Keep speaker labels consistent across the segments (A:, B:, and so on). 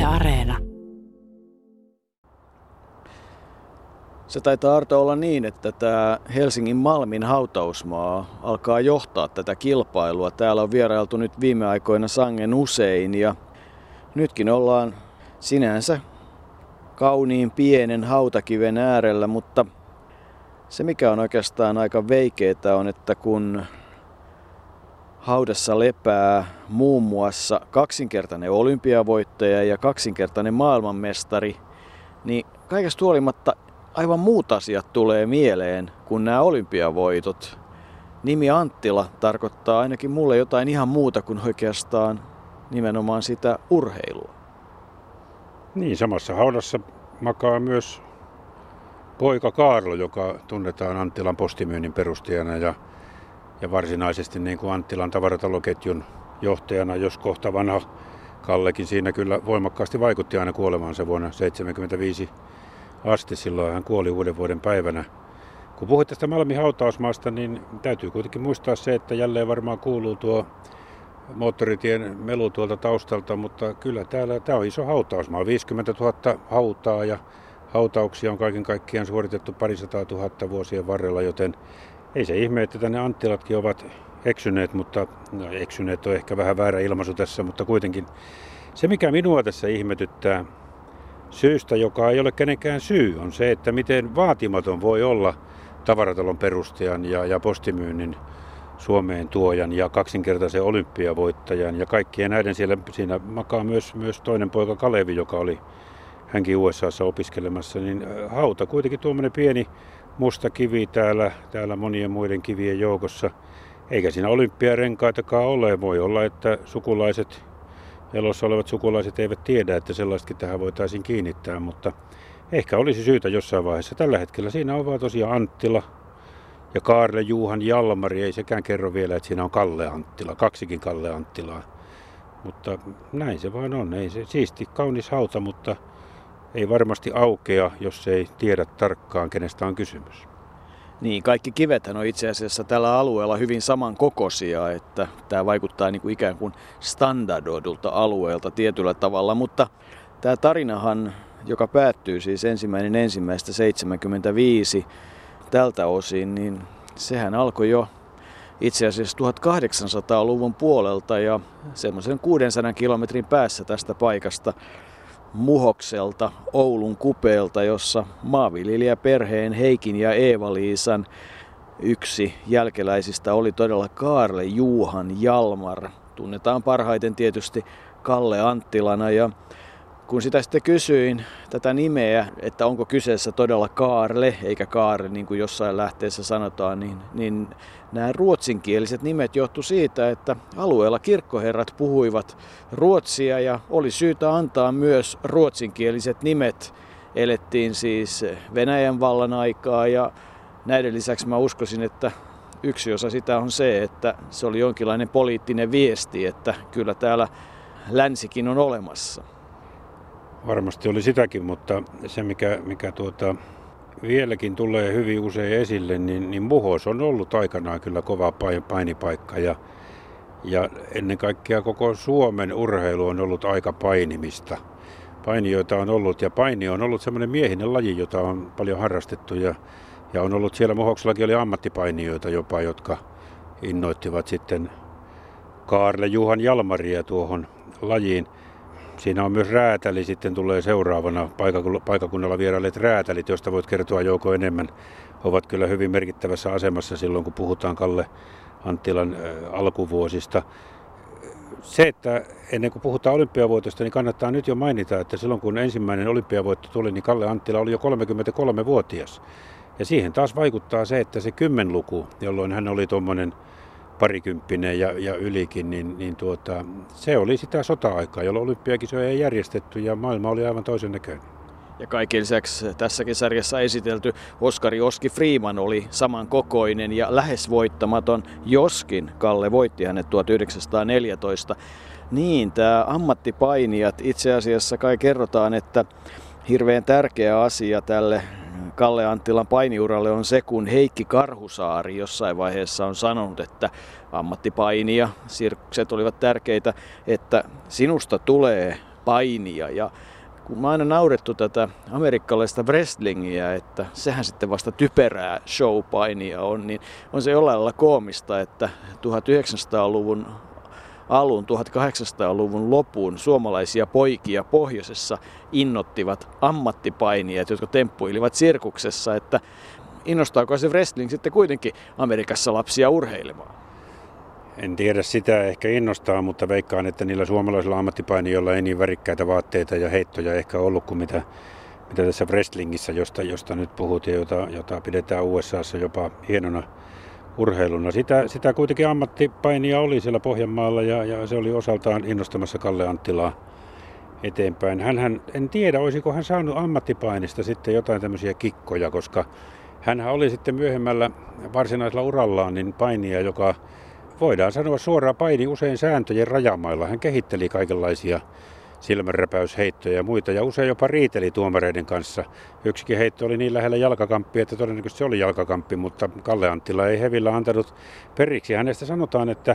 A: Areena.
B: Se taitaa, Arto, olla niin, että tämä Helsingin Malmin hautausmaa alkaa johtaa tätä kilpailua. Täällä on vierailtu nyt viime aikoina sangen usein ja nytkin ollaan sinänsä kauniin pienen hautakiven äärellä, mutta se mikä on oikeastaan aika veikeetä on, että kun haudassa lepää muun muassa kaksinkertainen olympiavoittaja ja kaksinkertainen maailmanmestari, niin kaikesta huolimatta aivan muut asiat tulee mieleen kuin nämä olympiavoitot. Nimi Anttila tarkoittaa ainakin mulle jotain ihan muuta kuin oikeastaan nimenomaan sitä urheilua.
C: Niin, samassa haudassa makaa myös poika Kaarlo, joka tunnetaan Anttilan postimyynnin perustajana ja varsinaisesti niin kuin Anttilan tavarataloketjun johtajana, jos kohta vanha Kallekin siinä kyllä voimakkaasti vaikutti aina kuolemaansa vuonna 1975 asti. Silloin hän kuoli uuden vuoden päivänä. Kun puhuit tästä Malmin hautausmaasta, niin täytyy kuitenkin muistaa se, että jälleen varmaan kuuluu tuo moottoritien melu tuolta taustalta, mutta kyllä tämä on iso hautausmaa. 50 000 hautaa ja hautauksia on kaiken kaikkiaan suoritettu 200 000 vuosien varrella, joten ei se ihme, että tänne Anttilatkin ovat eksyneet, mutta eksyneet on ehkä vähän väärä ilmaisu tässä, mutta kuitenkin se mikä minua tässä ihmetyttää syystä, joka ei ole kenenkään syy, on se, että miten vaatimaton voi olla tavaratalon perustajan ja postimyynnin Suomeen tuojan ja kaksinkertaisen olympiavoittajan ja kaikkien näiden siinä makaa myös toinen poika Kalevi, joka oli hänkin USAssa opiskelemassa, niin hauta kuitenkin tuommoinen pieni musta kivi täällä monien muiden kivien joukossa. Eikä siinä olympiarenkaitakaan ole. Voi olla, että elossa olevat sukulaiset eivät tiedä, että sellaistakin tähän voitaisiin kiinnittää, mutta ehkä olisi syytä jossain vaiheessa. Tällä hetkellä siinä on vaan tosiaan Anttila ja Kaarle Juhan Jalmari. Ei sekään kerro vielä, että siinä on Kalle Anttila, kaksikin Kalle Anttilaa. Mutta näin se vaan on. Ei se siisti, kaunis hauta, mutta ei varmasti aukea, jos ei tiedä tarkkaan, kenestä on kysymys.
B: Niin, kaikki kivethän on itse asiassa tällä alueella hyvin samankokoisia, että tämä vaikuttaa niin kuin ikään kuin standardoidulta alueelta tietyllä tavalla, mutta tämä tarinahan, joka päättyy siis 1.1.75 tältä osin, niin sehän alkoi jo itse asiassa 1800-luvun puolelta ja semmoisen 600 kilometrin päässä tästä paikasta Muhokselta, Oulun kupeelta, jossa maanviljelijäperheen Heikin ja Eeva-Liisan yksi jälkeläisistä oli todella Kaarle Juhan Jalmar. Tunnetaan parhaiten tietysti Kalle Anttilana ja kun sitä sitten kysyin tätä nimeä, että onko kyseessä todella Kaarle eikä Kaare niin kuin jossain lähteessä sanotaan, niin nämä ruotsinkieliset nimet johtu siitä, että alueella kirkkoherrat puhuivat ruotsia ja oli syytä antaa myös ruotsinkieliset nimet. Elettiin siis Venäjän vallan aikaa ja näiden lisäksi mä uskoisin, että yksi osa sitä on se, että se oli jonkinlainen poliittinen viesti, että kyllä täällä länsikin on olemassa.
C: Varmasti oli sitäkin, mutta se mikä vieläkin tulee hyvin usein esille, niin Muhos on ollut aikanaan kyllä kova painipaikka ja ennen kaikkea koko Suomen urheilu on ollut aika painimista. Painijoita on ollut ja paini on ollut semmoinen miehinen laji, jota on paljon harrastettu ja on ollut siellä Muhoksellakin oli ammattipainijoita jopa, jotka innoittivat sitten Kaarle Juhan Jalmaria tuohon lajiin. Siinä on myös räätäli, sitten tulee seuraavana paikakunnalla vierailleet räätälit, joista voit kertoa Jouko enemmän. Ovat kyllä hyvin merkittävässä asemassa silloin, kun puhutaan Kalle Anttilan alkuvuosista. Se, että ennen kuin puhutaan olympiavoitosta, niin kannattaa nyt jo mainita, että silloin kun ensimmäinen olympiavoitto tuli, niin Kalle Anttila oli jo 33-vuotias. Ja siihen taas vaikuttaa se, että se 10-luku, jolloin hän oli tuommoinen parikymppinen ja ylikin, se oli sitä sota-aikaa, jolloin olympiakisoja ei järjestetty ja maailma oli aivan toisen näköinen.
B: Ja kaiken lisäksi tässäkin sarjassa esitelty Oskari Oski Freeman oli samankokoinen ja lähes voittamaton, joskin Kalle voitti hänet 1914. Niin, tämä ammattipainijat itse asiassa kai kerrotaan, että hirveän tärkeä asia tälle Kalle Anttilan painiuralle on se, kun Heikki Karhusaari jossain vaiheessa on sanonut, että ammattipainija, sirkukset olivat tärkeitä, että sinusta tulee painia. Ja kun mä aina naurettu tätä amerikkalaista wrestlingiä, että sehän sitten vasta typerää showpainia on, niin on se jollain lailla koomista, että 1900-luvun alun, 1800-luvun lopun suomalaisia poikia pohjoisessa innottivat ammattipainijat, jotka temppuilivat sirkuksessa, että innostaako se wrestling sitten kuitenkin Amerikassa lapsia urheilemaan?
C: En tiedä sitä, ehkä innostaa, mutta veikkaan, että niillä suomalaisilla ammattipainijoilla ei niin värikkäitä vaatteita ja heittoja ehkä ollut kuin mitä tässä wrestlingissä, josta nyt puhut ja jota pidetään USAssa jopa hienona urheiluna. Sitä kuitenkin ammattipainia oli siellä Pohjanmaalla ja se oli osaltaan innostamassa Kalle Anttilaa eteenpäin. En tiedä, olisiko hän saanut ammattipainista sitten jotain tämmöisiä kikkoja, koska hänhän oli sitten myöhemmällä varsinaisella urallaan niin painija, joka voidaan sanoa suoraan paini usein sääntöjen rajamailla. Hän kehitteli kaikenlaisia silmänräpäysheittoja ja muita ja usein jopa riiteli tuomareiden kanssa. Yksikin heitto oli niin lähellä jalkakamppia, että todennäköisesti se oli jalkakamppi, mutta Kalle Anttila ei hevillä antanut periksi. Hänestä sanotaan, että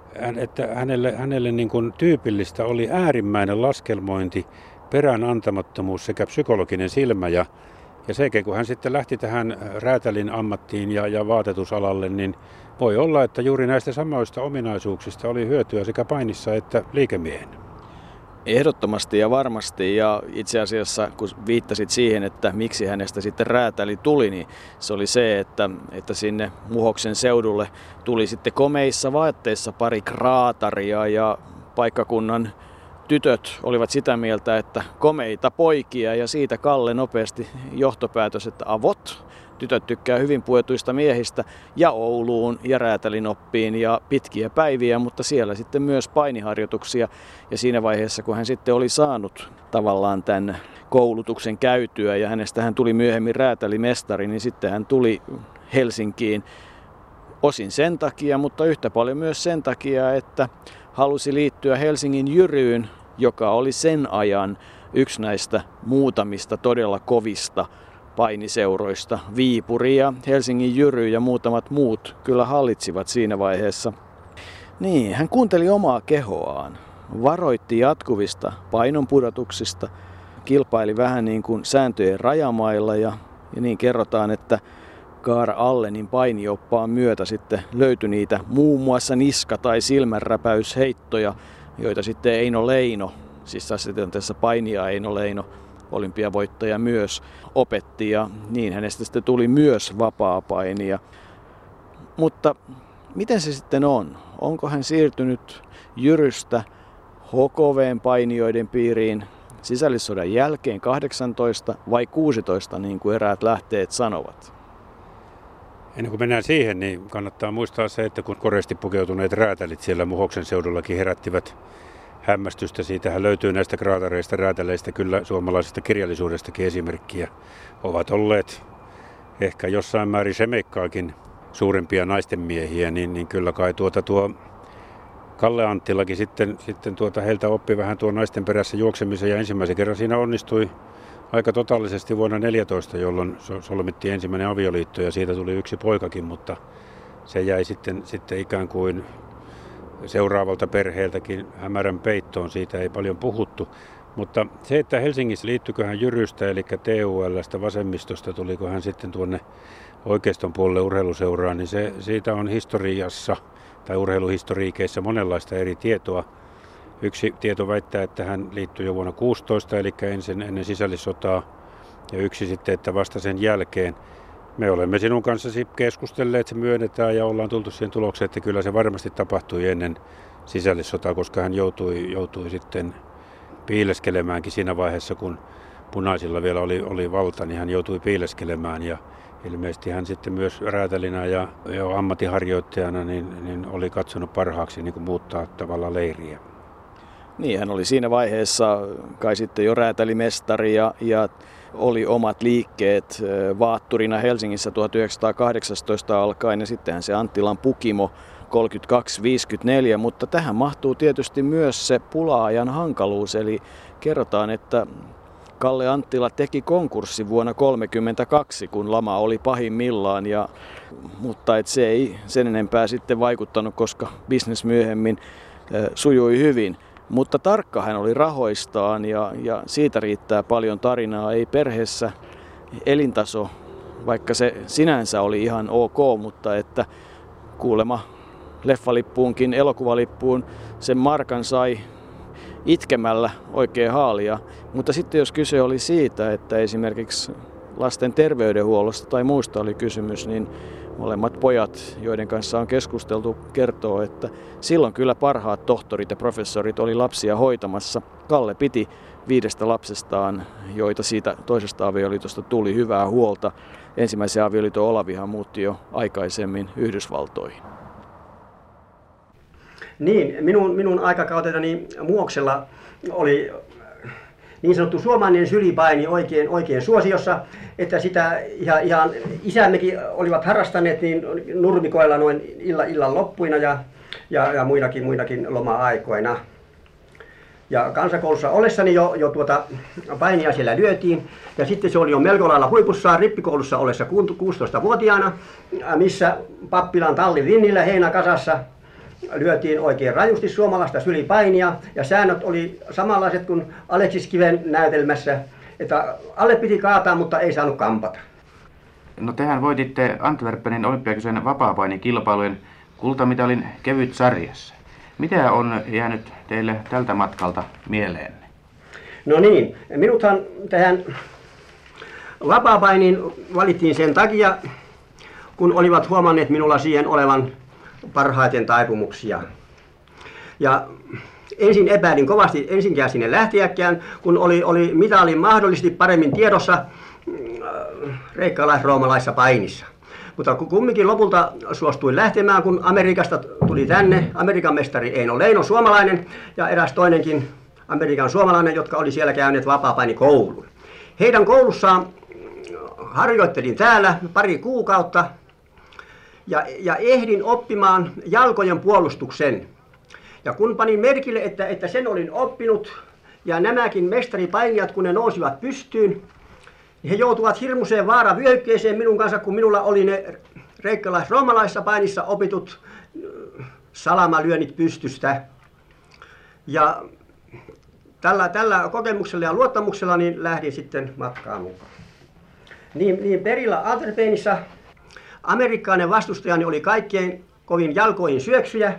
C: hänelle niin kuin tyypillistä oli äärimmäinen laskelmointi, perään antamattomuus sekä psykologinen silmä ja sen kun hän sitten lähti tähän räätälin ammattiin ja vaatetusalalle, niin voi olla, että juuri näistä samoista ominaisuuksista oli hyötyä sekä painissa että liikemiehen.
B: Ehdottomasti ja varmasti, ja itse asiassa kun viittasit siihen, että miksi hänestä sitten räätäli tuli, niin se oli se, että sinne Muhoksen seudulle tuli sitten komeissa vaatteissa pari kraataria ja paikkakunnan tytöt olivat sitä mieltä, että komeita poikia, ja siitä Kalle nopeasti johtopäätös, että avot. Tytöt tykkää hyvin puetuista miehistä ja Ouluun ja räätälinoppiin ja pitkiä päiviä, mutta siellä sitten myös painiharjoituksia. Ja siinä vaiheessa, kun hän sitten oli saanut tavallaan tämän koulutuksen käytyä ja hänestä hän tuli myöhemmin räätälimestari, niin sitten hän tuli Helsinkiin osin sen takia, mutta yhtä paljon myös sen takia, että halusi liittyä Helsingin Jyryyn, joka oli sen ajan yksi näistä muutamista todella kovista painiseuroista. Viipuri ja Helsingin Jyry ja muutamat muut kyllä hallitsivat siinä vaiheessa. Niin, hän kuunteli omaa kehoaan, varoitti jatkuvista painonpudotuksista, kilpaili vähän niin kuin sääntöjen rajamailla ja niin kerrotaan, että Kaara Allenin painioppaan myötä sitten löytyi niitä muun muassa niska- tai silmänräpäysheittoja, joita sitten Eino Leino, siis tässä painija Eino Leino, olympiavoittaja myös, opetti ja niin hänestä sitten tuli myös vapaapainija. Mutta miten se sitten on? Onko hän siirtynyt Jyrystä HKV:n painijoiden piiriin sisällissodan jälkeen 18 vai 16, niin kuin eräät lähteet sanovat?
C: Ennen kuin mennään siihen, niin kannattaa muistaa se, että kun koreasti pukeutuneet räätälit siellä Muhoksen seudullakin herättivät hämmästystä. Siitähän löytyy näistä kraatareista, räätäleistä kyllä suomalaisesta kirjallisuudestakin esimerkkiä. Ovat olleet ehkä jossain määrin semeikkaakin suurimpia naistenmiehiä, niin kyllä kai tuo Kalle Anttilakin sitten heiltä oppi vähän tuon naisten perässä juoksemisen ja ensimmäisen kerran siinä onnistui aika totaalisesti vuonna 2014, jolloin solmittiin ensimmäinen avioliitto ja siitä tuli yksi poikakin, mutta se jäi sitten ikään kuin seuraavalta perheeltäkin hämärän peittoon, siitä ei paljon puhuttu. Mutta se, että Helsingissä liittyykö hän Jyrystä, eli TUL:stä vasemmistosta, tuliko hän sitten tuonne oikeiston puolelle urheiluseuraan, niin siitä on historiassa tai urheiluhistoriikeissa monenlaista eri tietoa. Yksi tieto väittää, että hän liittyi jo vuonna 16, eli ensin ennen sisällissotaa, ja yksi sitten, että vasta sen jälkeen. Me olemme sinun kanssasi keskustelleet, se myönnetään ja ollaan tultu siihen tulokseen, että kyllä se varmasti tapahtui ennen sisällissotaa, koska hän joutui sitten piileskelemäänkin siinä vaiheessa, kun punaisilla vielä oli valta, niin hän joutui piileskelemään ja ilmeisesti hän sitten myös räätälinä ja ammattiharjoittajana niin oli katsonut parhaaksi niin kuin muuttaa tavallaan leiriä.
B: Niin, hän oli siinä vaiheessa kai sitten jo räätälimestari ja oli omat liikkeet vaatturina Helsingissä 1918 alkaen ja sittenhän se Anttilan Pukimo 32-54, mutta tähän mahtuu tietysti myös se pula-ajan hankaluus, eli kerrotaan, että Kalle Anttila teki konkurssi vuonna 1932, kun lama oli pahimmillaan, mutta se ei sen enempää sitten vaikuttanut, koska business myöhemmin sujui hyvin. Mutta tarkka hän oli rahoistaan ja siitä riittää paljon tarinaa. Ei perheessä elintaso, vaikka se sinänsä oli ihan ok, mutta että kuulemma leffalippuunkin, elokuvalippuun sen markan sai itkemällä oikein haalia. Mutta sitten jos kyse oli siitä, että esimerkiksi lasten terveydenhuollosta tai muusta oli kysymys, niin molemmat pojat, joiden kanssa on keskusteltu, kertoo, että silloin kyllä parhaat tohtorit ja professorit oli lapsia hoitamassa. Kalle piti 5 lapsestaan, joita siitä toisesta avioliitosta tuli hyvää huolta. Ensimmäisen avioliiton Olavihan muutti jo aikaisemmin Yhdysvaltoihin.
A: Niin, minun aikakauteni Muoksella oli niin sanottu suomalainen sylipaini oikein suosiossa, että sitä ihan isämmekin olivat harrastaneet niin nurmikoilla noin illan loppuina ja muinakin loma-aikoina. Ja kansakoulussa ollessani jo painia siellä lyötiin, ja sitten se oli jo melko lailla huipussaan rippikoulussa ollessa 16-vuotiaana, missä pappilan tallin rinnillä heinäkasassa lyötiin oikein rajusti suomalaista sylipainia, ja säännöt oli samanlaiset kuin Aleksis Kiven näytelmässä, että alle piti kaataa, mutta ei saanut kampata.
D: No tehän voititte Antwerpenin olympiakisojen vapaapainikilpailujen kultamitalin kevytsarjassa. Mitä on jäänyt teille tältä matkalta mieleenne?
A: No niin, minuthan tähän vapaapainiin valittiin sen takia, kun olivat huomanneet minulla siihen olevan parhaiten taipumuksia. Ja ensin epäilin kovasti ensinkään sinne lähteäkään, kun oli mitali mahdollisesti paremmin tiedossa kreikkalais-roomalaisessa painissa. Mutta kumminkin lopulta suostuin lähtemään, kun Amerikasta tuli tänne Amerikan mestari Eino Leino, suomalainen, ja eräs toinenkin Amerikan suomalainen, jotka oli siellä käyneet vapaapainikoulun. Heidän koulussaan harjoittelin täällä pari kuukautta ja ehdin oppimaan jalkojen puolustuksen. Ja kun panin merkille, että sen olin oppinut, ja nämäkin mestaripainijat, kun ne nousivat pystyyn, he joutuvat hirmuiseen vaaravyöhykkeeseen minun kanssa, kun minulla oli ne kreikkalais-roomalaisessa painissa opitut salamalyönnit pystystä. Ja tällä kokemuksella ja luottamuksella niin lähdin sitten matkaan mukaan. Niin perillä Antwerpenissa amerikkalainen vastustajani oli kaikkein kovin jalkoihin syöksyjä,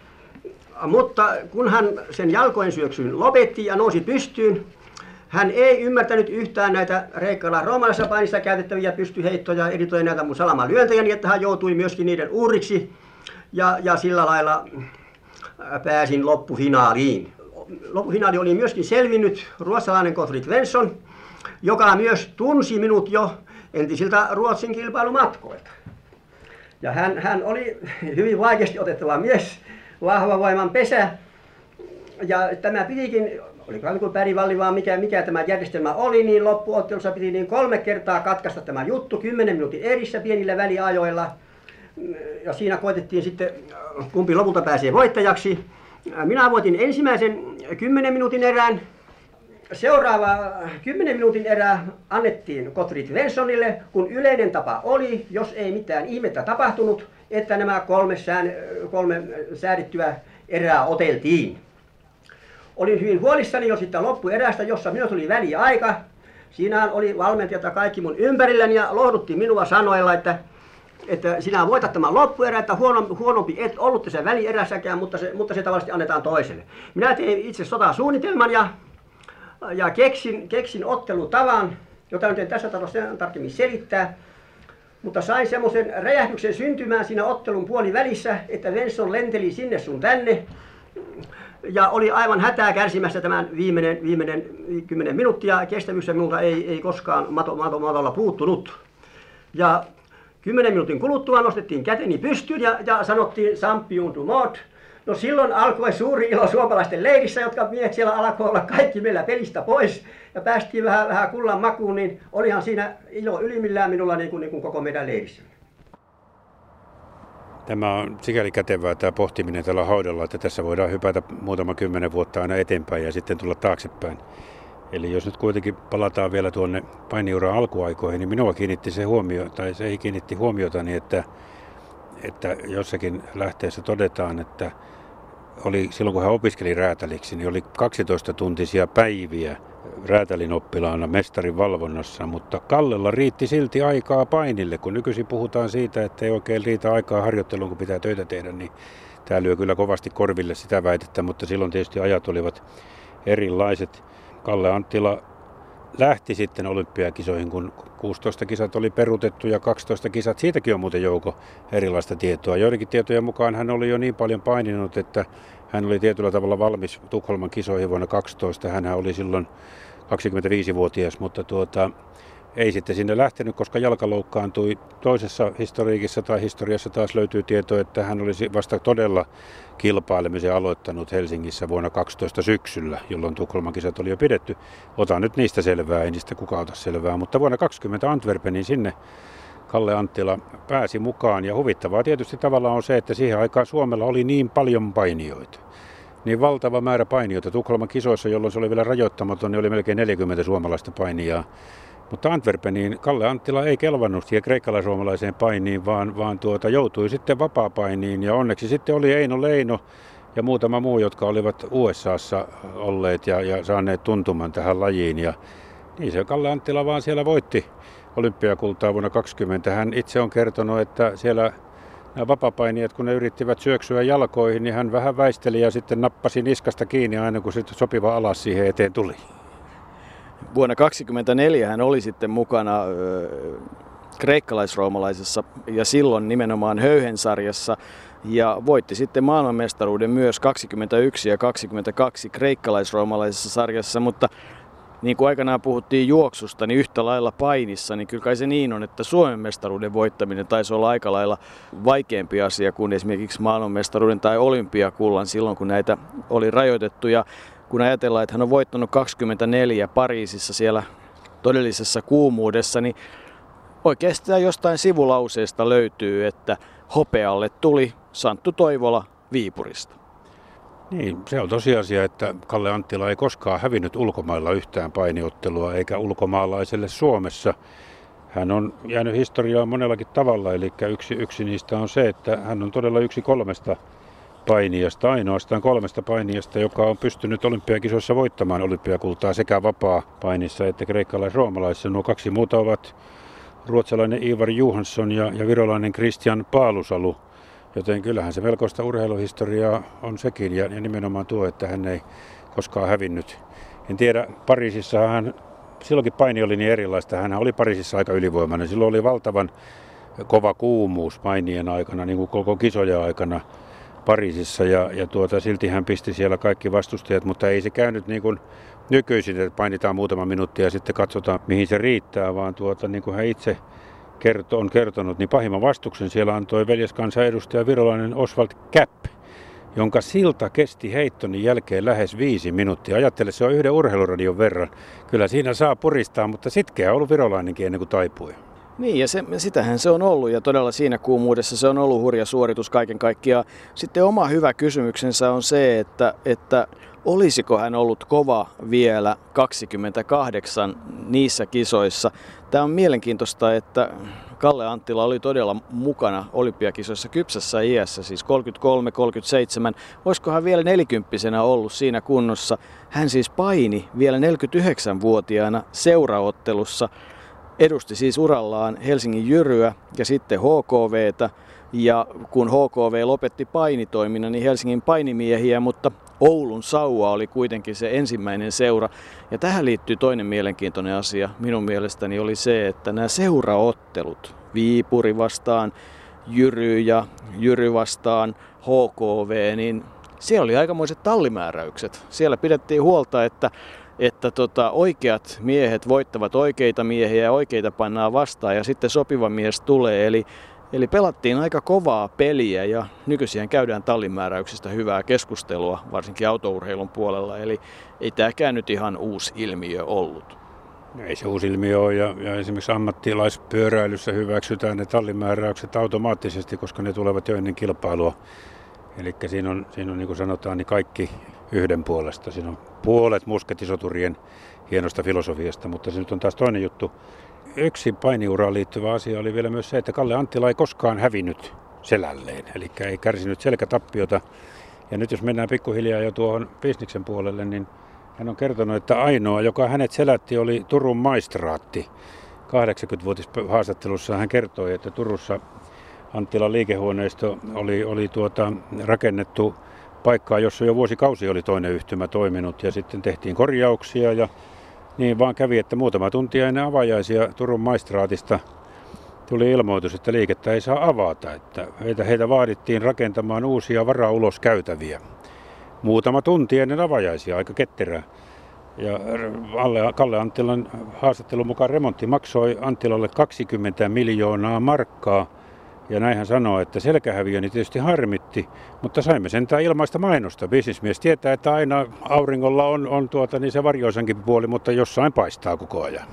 A: mutta kun hän sen jalkojen syöksyn lopetti ja nousi pystyyn, hän ei ymmärtänyt yhtään näitä kreikkalais-roomalaisessa painissa käytettäviä pystyheittoja, eritoten näitä mun salamalyöntejä, niin että hän joutui myöskin niiden uhriksi ja sillä lailla pääsin loppufinaaliin. Loppufinaali oli myöskin selvinnyt ruotsalainen Gottfried Svensson, joka myös tunsi minut jo entisiltä Ruotsin kilpailumatkoilta. Ja hän oli hyvin vaikeasti otettava mies, vahva voiman pesä, ja tämä pitikin, olikohan kuin pärivalli vaan mikä tämä järjestelmä oli, niin loppuottelussa piti niin 3 kertaa katkaista tämä juttu 10 minuutin erissä pienillä väliajoilla. Ja siinä koetettiin sitten, kumpi lopulta pääsee voittajaksi. Minä voitin ensimmäisen 10 minuutin erään. Seuraava 10 minuutin erää annettiin Gottfried Svenssonille, kun yleinen tapa oli, jos ei mitään ihmettä tapahtunut, että nämä 3 säädettyä erää oteltiin. Olin hyvin huolissani jo sitten loppuerästä, jossa minut tuli väliaika. Siinä oli valmentajat ja kaikki mun ympärilläni ja lohdutti minua sanoilla, että sinä voitat tämän loppuerän, että huonompi et ollut tässä välierässäkään, mutta se tavallisesti annetaan toiselle. Minä tein itse sotasuunnitelman ja keksin ottelutavan, jota nyt en tässä tarvitse tarkemmin selittää. Mutta sain semmoisen räjähdyksen syntymään siinä ottelun puolivälissä, että Svensson lenteli sinne sun tänne. Ja oli aivan hätää kärsimässä tämän viimeinen 10 minuuttia. Kestävyys minulta ei koskaan matolla puuttunut. Ja 10 minuutin kuluttua nostettiin käteni pystyyn ja sanottiin Champion du Monde. No silloin alkoi suuri ilo suomalaisten leirissä, jotka miehet siellä alkoi olla kaikki meillä pelistä pois. Ja päästiin vähän kullan makuun, niin olihan siinä ilo ylimmillään minulla niin kuin koko meidän leirissä.
C: Tämä on sikäli kätevää tämä pohtiminen tällä haudalla, että tässä voidaan hypätä muutama 10 vuotta aina eteenpäin ja sitten tulla taaksepäin. Eli jos nyt kuitenkin palataan vielä tuonne painiuran alkuaikoihin, niin minua kiinnitti se huomio, tai se ei kiinnitti huomiotani, että jossakin lähteessä todetaan, että silloin kun hän opiskeli räätäliksi, niin oli 12-tuntisia päiviä räätälin oppilaana mestarin valvonnassa, mutta Kallella riitti silti aikaa painille. Kun nykyisin puhutaan siitä, että ei oikein riitä aikaa harjoitteluun, kun pitää töitä tehdä, niin tämä lyö kyllä kovasti korville sitä väitettä, mutta silloin tietysti ajat olivat erilaiset. Kalle Anttila lähti sitten olympiakisoihin, kun 16 kisat oli peruutettu ja 12 kisat. Siitäkin on muuten joukko erilaista tietoa. Joidenkin tietojen mukaan hän oli jo niin paljon paininut, että hän oli tietyllä tavalla valmis Tukholman kisoihin vuonna 12. Hän oli silloin 25-vuotias, mutta ei sitten sinne lähtenyt, koska jalka loukkaantui. Toisessa historiassa taas löytyy tieto, että hän olisi vasta todella kilpailemisen aloittanut Helsingissä vuonna 12 syksyllä, jolloin Tukholman kisat oli jo pidetty. Otan nyt niistä selvää, ei niistä kukaan ota selvää, mutta vuonna 20 Antwerpeniin sinne Kalle Anttila pääsi mukaan. Ja huvittavaa tietysti tavallaan on se, että siihen aikaan Suomella oli niin paljon painijoita. Niin valtava määrä painijoita. Tukholman kisoissa, jolloin se oli vielä rajoittamaton, niin oli melkein 40 suomalaista painijaa. Mutta Antwerpeniin Kalle Anttila ei kelvannut siihen kreikkalais-suomalaiseen painiin, vaan joutui sitten vapaapainiin. Ja onneksi sitten oli Eino Leino ja muutama muu, jotka olivat USAssa olleet ja saaneet tuntuman tähän lajiin. Ja niin se Kalle Anttila vaan siellä voitti olympiakultaa vuonna 2020. Hän itse on kertonut, että siellä nämä vapaapainijat, kun ne yrittivät syöksyä jalkoihin, niin hän vähän väisteli ja sitten nappasi niskasta kiinni aina, kun sitten sopiva alas siihen eteen tuli.
B: Vuonna 1924 hän oli sitten mukana kreikkalais-roomalaisessa ja silloin nimenomaan höyhensarjassa ja voitti sitten maailmanmestaruuden myös 21 ja 22 kreikkalais-roomalaisessa sarjassa, mutta niin kuin aikanaan puhuttiin juoksusta, niin yhtä lailla painissa, niin kyllä kai se niin on, että Suomen mestaruuden voittaminen taisi olla aika lailla vaikeampi asia kuin esimerkiksi maailmanmestaruuden tai olympiakullan silloin, kun näitä oli rajoitettu. Ja kun ajatellaan, että hän on voittanut 24 Pariisissa siellä todellisessa kuumuudessa, niin oikeastaan jostain sivulauseesta löytyy, että hopealle tuli Santtu Toivola Viipurista.
C: Niin, se on tosiasia, että Kalle Anttila ei koskaan hävinnyt ulkomailla yhtään painiottelua eikä ulkomaalaiselle Suomessa. Hän on jäänyt historiaan monellakin tavalla, eli yksi niistä on se, että hän on todella yksi 3 painijasta, ainoastaan 3 painijasta, joka on pystynyt olympiakisoissa voittamaan olympiakultaa sekä vapaa-painissa että kreikkalais-roomalaisissa. Nuo 2 muuta ovat ruotsalainen Ivar Johansson ja virolainen Christian Paalusalu. Joten kyllähän se melkoista urheiluhistoriaa on sekin ja nimenomaan tuo, että hän ei koskaan hävinnyt. En tiedä, Pariisissa silloinkin paini oli niin erilaista. Hän oli Pariisissa aika ylivoimainen. Silloin oli valtavan kova kuumuus painien aikana, niin kuin koko kisoja aikana Pariisissa. Ja silti hän pisti siellä kaikki vastustajat, mutta ei se käynyt niin kuin nykyisin, että painitaan muutama minuutti ja sitten katsotaan mihin se riittää, vaan niin kuin hän itse on kertonut, niin pahimman vastuksen siellä antoi veljeskansanedustaja virolainen Oswald Käpp, jonka silta kesti heittoni jälkeen lähes 5 minuuttia. Ajattele, se on yhden urheiluradion verran. Kyllä siinä saa puristaa, mutta sitkeä on ollut virolainenkin ennen kuin taipui.
B: Niin, ja sitähän se on ollut, ja todella siinä kuumuudessa se on ollut hurja suoritus kaiken kaikkiaan. Sitten oma hyvä kysymyksensä on se, että olisiko hän ollut kova vielä 28 niissä kisoissa. Tämä on mielenkiintoista, että Kalle Anttila oli todella mukana olympiakisoissa kypsässä iässä, siis 33, 37. Olisiko hän vielä 40-vuotiaana ollut siinä kunnossa? Hän siis paini vielä 49-vuotiaana seuraottelussa. Edusti siis urallaan Helsingin Jyryä ja sitten HKVtä. Ja kun HKV lopetti painitoiminnan, niin Helsingin painimiehiä, mutta Oulun Sauva oli kuitenkin se ensimmäinen seura. Ja tähän liittyy toinen mielenkiintoinen asia minun mielestäni oli se, että nämä seuraottelut, Viipuri vastaan Jyry ja Jyry vastaan HKV, niin siellä oli aikamoiset tallimääräykset. Siellä pidettiin huolta, että oikeat miehet voittavat oikeita miehiä ja oikeita pannaan vastaan ja sitten sopiva mies tulee. Eli pelattiin aika kovaa peliä ja nykyisin käydään tallimääräyksistä hyvää keskustelua, varsinkin autourheilun puolella. Eli ei tämäkään nyt ihan uusi ilmiö ollut.
C: Ei se uusi ilmiö ole ja esimerkiksi ammattilaispyöräilyssä hyväksytään ne tallimääräykset automaattisesti, koska ne tulevat jo ennen kilpailua. Eli siinä on niin kuin sanotaan, niin kaikki yhden puolesta. Siinä on puolet musketisoturien hienosta filosofiasta, mutta se nyt on taas toinen juttu. Yksi painiuraan liittyvä asia oli vielä myös se, että Kalle Anttila ei koskaan hävinnyt selälleen, eli ei kärsinyt selkätappiota. Ja nyt jos mennään pikkuhiljaa jo tuohon bisniksen puolelle, niin hän on kertonut, että ainoa, joka hänet selätti, oli Turun maistraatti. 80-vuotishaastattelussa hän kertoi, että Turussa Anttilan liikehuoneisto oli rakennettu paikkaa, jossa jo vuosikausi oli toinen yhtymä toiminut ja sitten tehtiin korjauksia ja niin vaan kävi, että muutama tuntia ennen avajaisia Turun maistraatista tuli ilmoitus, että liikettä ei saa avata, että heitä vaadittiin rakentamaan uusia varauloskäytäviä. Muutama tunti ennen avajaisia, aika ketterää. Ja Kalle Anttilan haastattelun mukaan remontti maksoi Anttilalle 20 miljoonaa markkaa. Ja näin hän sanoi, että selkähäviöni tietysti harmitti, mutta saimme sentään ilmaista mainosta. Bisnismies tietää, että aina auringolla on niin se varjoisankin puoli, mutta jossain paistaa koko ajan.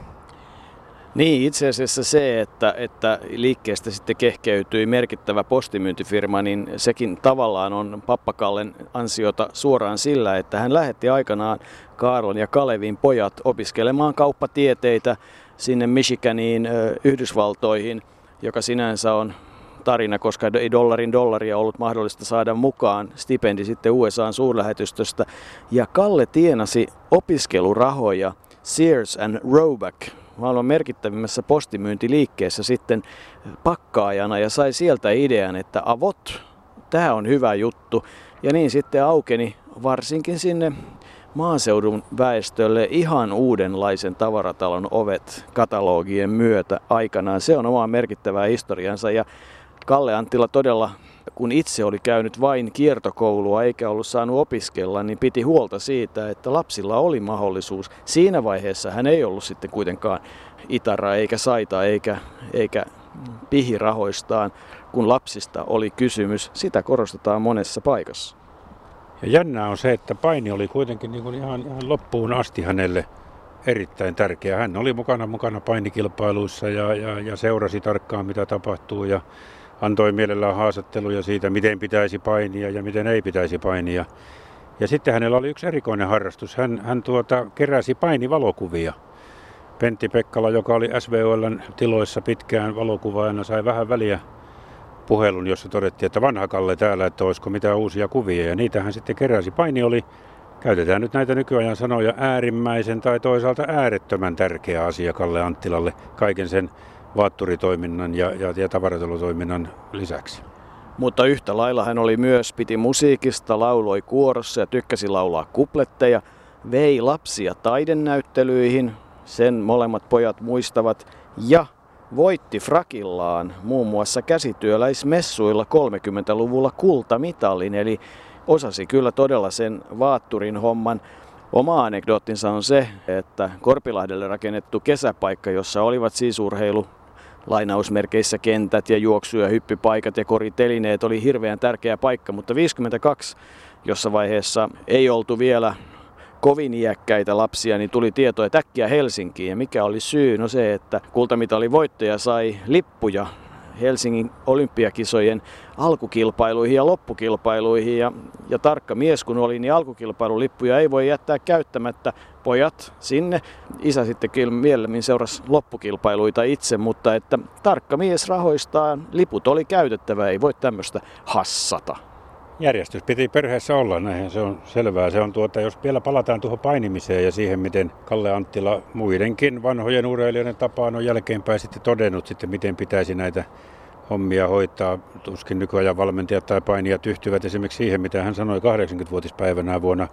B: Niin, itse asiassa se, että liikkeestä sitten kehkeytyi merkittävä postimyyntifirma, niin sekin tavallaan on Pappakallen ansiota suoraan sillä, että hän lähetti aikanaan Kaarlon ja Kalevin pojat opiskelemaan kauppatieteitä sinne Michiganiin, Yhdysvaltoihin, joka sinänsä on tarina, koska ei dollaria ollut mahdollista saada mukaan, stipendi sitten USA:n suurlähetystöstä. Ja Kalle tienasi opiskelurahoja Sears and Roebuck, maailman merkittävimmässä postimyyntiliikkeessä sitten pakkaajana ja sai sieltä idean, että avot, tämä on hyvä juttu. Ja niin sitten aukeni varsinkin sinne maaseudun väestölle ihan uudenlaisen tavaratalon ovet katalogien myötä aikanaan. Se on oma merkittävää historiansa ja Kalle Anttila todella, kun itse oli käynyt vain kiertokoulua eikä ollut saanut opiskella, niin piti huolta siitä, että lapsilla oli mahdollisuus. Siinä vaiheessa hän ei ollut sitten kuitenkaan itara eikä saita eikä pihirahoistaan, kun lapsista oli kysymys. Sitä korostetaan monessa paikassa.
C: Ja jännää on se, että paini oli kuitenkin niin kuin ihan loppuun asti hänelle erittäin tärkeä. Hän oli mukana painikilpailuissa ja seurasi tarkkaan mitä tapahtuu ja antoi mielellään haastatteluja siitä, miten pitäisi painia ja miten ei pitäisi painia. Ja sitten hänellä oli yksi erikoinen harrastus. Hän keräsi painivalokuvia. Pentti Pekkala, joka oli SVOL:n tiloissa pitkään valokuvaajana, sai vähän väliä puhelun, jossa todettiin, että vanha Kalle täällä, että olisiko mitään uusia kuvia. Ja niitä hän sitten keräsi. Paini oli, käytetään nyt näitä nykyajan sanoja, äärimmäisen tai toisaalta äärettömän tärkeä asia Kalle Anttilalle kaiken sen vaatturitoiminnan ja tavaratalotoiminnan lisäksi.
B: Mutta yhtä lailla hän oli myös, piti musiikista, lauloi kuorossa ja tykkäsi laulaa kupletteja, vei lapsia taidenäyttelyihin, sen molemmat pojat muistavat, ja voitti frakillaan muun muassa käsityöläismessuilla 30-luvulla kultamitalin, eli osasi kyllä todella sen vaatturin homman. Oma anekdoottinsa on se, että Korpilahdelle rakennettu kesäpaikka, jossa olivat siis urheilu, lainausmerkeissä kentät ja juoksu- ja hyppypaikat ja koritelineet, oli hirveän tärkeä paikka, mutta 52, jossa vaiheessa ei oltu vielä kovin iäkkäitä lapsia, niin tuli tieto, että äkkiä Helsinkiin. Ja mikä oli syy? No se, että kultamitalin voittaja sai lippuja Helsingin olympiakisojen alkukilpailuihin ja loppukilpailuihin. Ja tarkka mies kun oli, niin alkukilpailulippuja ei voi jättää käyttämättä. Pojat sinne. Isä sitten mieluummin seurasi loppukilpailuita itse, mutta että tarkka mies rahoistaan. Liput oli käytettävä, ei voi tämmöistä hassata.
C: Järjestys piti perheessä olla, näinhän se on selvää. Se on jos vielä palataan tuohon painimiseen ja siihen, miten Kalle Anttila muidenkin vanhojen urheilijoiden tapaan on jälkeenpäin sitten todennut, miten pitäisi näitä hommia hoitaa. Tuskin nykyajan valmentajat tai painijat yhtyvät esimerkiksi siihen, mitä hän sanoi 80-vuotispäivänä vuonna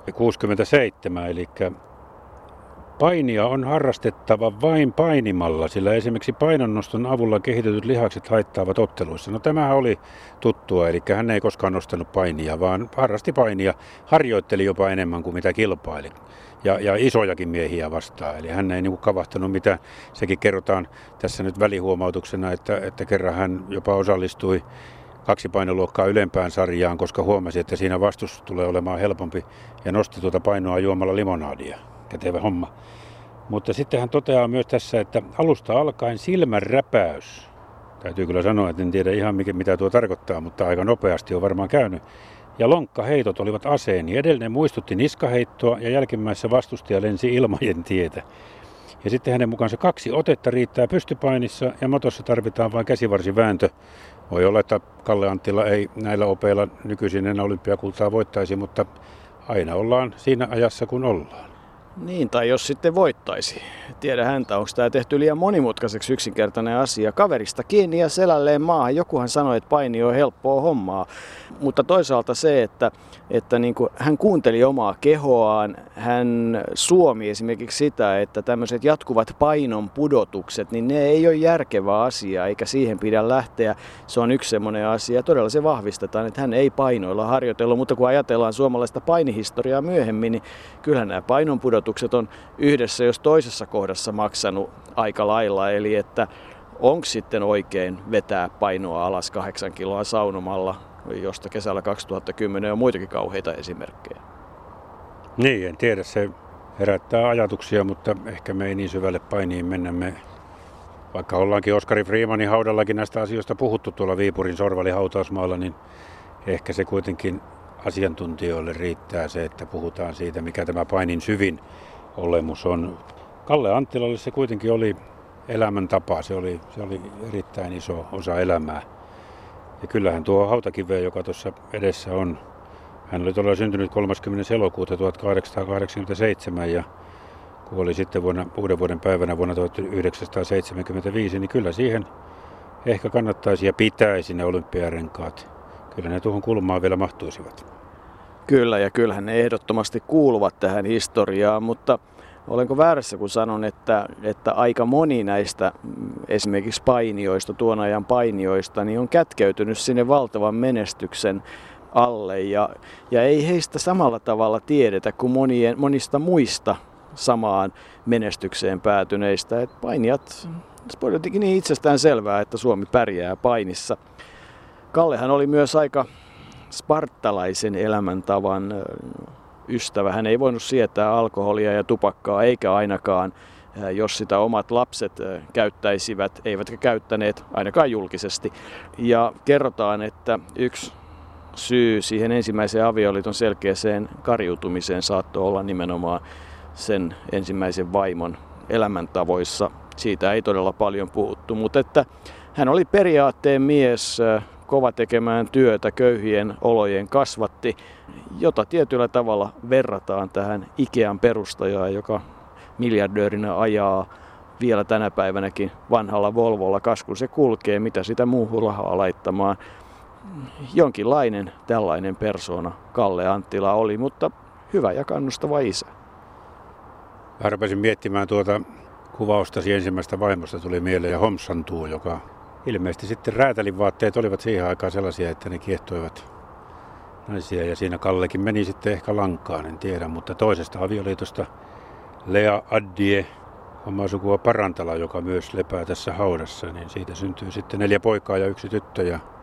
C: 1967, eli painia on harrastettava vain painimalla, sillä esimerkiksi painonnoston avulla kehitetyt lihakset haittaavat otteluissa. No tämähän oli tuttua, eli hän ei koskaan nostanut painia, vaan harrasti painia, harjoitteli jopa enemmän kuin mitä kilpaili. Ja isojakin miehiä vastaan, eli hän ei kavahtanut mitä, sekin kerrotaan tässä nyt välihuomautuksena, että kerran hän jopa osallistui 2 painoluokkaa ylempään sarjaan, koska huomasi, että siinä vastus tulee olemaan helpompi ja nosti tuota painoa juomalla limonaadia. Kätevä homma. Mutta sitten hän toteaa myös tässä, että alusta alkaen silmänräpäys. Täytyy kyllä sanoa, että en tiedä ihan mitä tuo tarkoittaa, mutta aika nopeasti on varmaan käynyt. Ja lonkkaheitot olivat aseeni. Edellinen muistutti niskaheittoa ja jälkimmäisessä vastustaja lensi ilmojen tietä. Ja sitten hänen mukaansa 2 otetta riittää pystypainissa ja matossa tarvitaan vain käsivarsivääntö. Voi olla, että Kalle Anttila ei näillä opeilla nykyisin enää olympiakultaa voittaisi, mutta aina ollaan siinä ajassa, kun ollaan.
B: Niin, tai jos sitten voittaisi. Tiedä häntä, onko tämä tehty liian monimutkaiseksi yksinkertainen asia. Kaverista kiinni ja selälleen maahan. Jokuhan sanoi, että paini on helppoa hommaa. Mutta toisaalta se, että niin kuin hän kuunteli omaa kehoaan, hän suomi esimerkiksi sitä, että tämmöiset jatkuvat painon pudotukset, niin ne ei ole järkevä asia, eikä siihen pidä lähteä. Se on yksi semmoinen asia. Todella se vahvistetaan, että hän ei painoilla harjoitellut, mutta kun ajatellaan suomalaista painihistoriaa myöhemmin, niin kyllähän nämä painon pudotukset on yhdessä jos toisessa kohdassa maksanut aika lailla. Eli että onko sitten oikein vetää painoa alas 8 kiloa saunomalla, josta kesällä 2010 on muitakin kauheita esimerkkejä.
C: Niin, en tiedä. Se herättää ajatuksia, mutta ehkä me ei niin syvälle painiin mennä. Vaikka ollaankin Oskari Freemanin haudallakin näistä asioista puhuttu tuolla Viipurin Sorvali-hautausmaalla, niin ehkä se kuitenkin asiantuntijoille riittää se, että puhutaan siitä, mikä tämä painin syvin olemus on. Kalle Anttilalle se kuitenkin oli elämäntapa. Se oli erittäin iso osa elämää. Ja kyllähän tuo hautakiveä, joka tuossa edessä on, hän oli todella syntynyt 30. elokuuta 1887 ja kuoli sitten uuden vuoden päivänä vuonna 1975, niin kyllä siihen ehkä kannattaisi ja pitäisi ne olympiarenkaat. Kyllä ne tuohon kulmaan vielä mahtuisivat.
B: Kyllä, ja kyllähän ne ehdottomasti kuuluvat tähän historiaan, mutta olenko väärässä, kun sanon, että aika moni näistä esimerkiksi painijoista, tuon ajan painijoista, niin on kätkeytynyt sinne valtavan menestyksen alle ja ei heistä samalla tavalla tiedetä kuin monista muista samaan menestykseen päätyneistä. Et painijat, se on jotenkin niin itsestään selvää, että Suomi pärjää painissa. Kallehan oli myös aika spartalaisen elämäntavan ystävä. Hän ei voinut sietää alkoholia ja tupakkaa, eikä ainakaan, jos sitä omat lapset käyttäisivät, eivätkä käyttäneet ainakaan julkisesti. Ja kerrotaan, että yksi syy siihen ensimmäiseen avioliiton selkeäseen kariutumiseen saattoi olla nimenomaan sen ensimmäisen vaimon elämäntavoissa. Siitä ei todella paljon puhuttu, mutta että hän oli periaatteen mies, kova tekemään työtä, köyhien olojen kasvatti, jota tietyllä tavalla verrataan tähän Ikean perustajaan, joka miljardöörinä ajaa vielä tänä päivänäkin vanhalla Volvolla, kas kun se kulkee, mitä sitä muuhun rahaa laittamaan. Jonkinlainen tällainen persoona Kalle Anttila oli, mutta hyvä ja kannustava isä.
C: Rupesin miettimään tuota kuvaustasi ensimmäistä vaimosta tuli mieleen ja Homsantuu, joka ilmeisesti sitten räätälin vaatteet olivat siihen aikaan sellaisia, että ne kiehtoivat naisia ja siinä Kallekin meni sitten ehkä lankaan, en tiedä, mutta toisesta avioliitosta Lea Addie, omaa sukua Parantala, joka myös lepää tässä haudassa, niin siitä syntyy sitten 4 poikaa ja 1 tyttö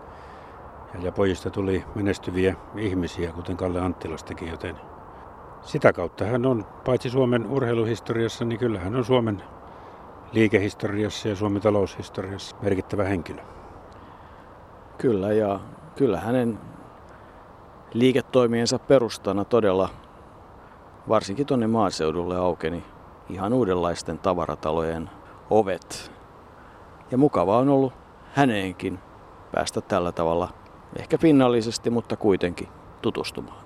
C: ja pojista tuli menestyviä ihmisiä, kuten Kalle Anttilastakin, joten sitä kautta hän on paitsi Suomen urheiluhistoriassa, niin kyllä hän on Suomen liikehistoriassa ja Suomen taloushistoriassa merkittävä henkilö.
B: Kyllä, ja kyllä hänen liiketoimiensa perustana todella, varsinkin tuonne maaseudulle aukeni ihan uudenlaisten tavaratalojen ovet. Ja mukavaa on ollut häneenkin päästä tällä tavalla, ehkä pinnallisesti, mutta kuitenkin tutustumaan.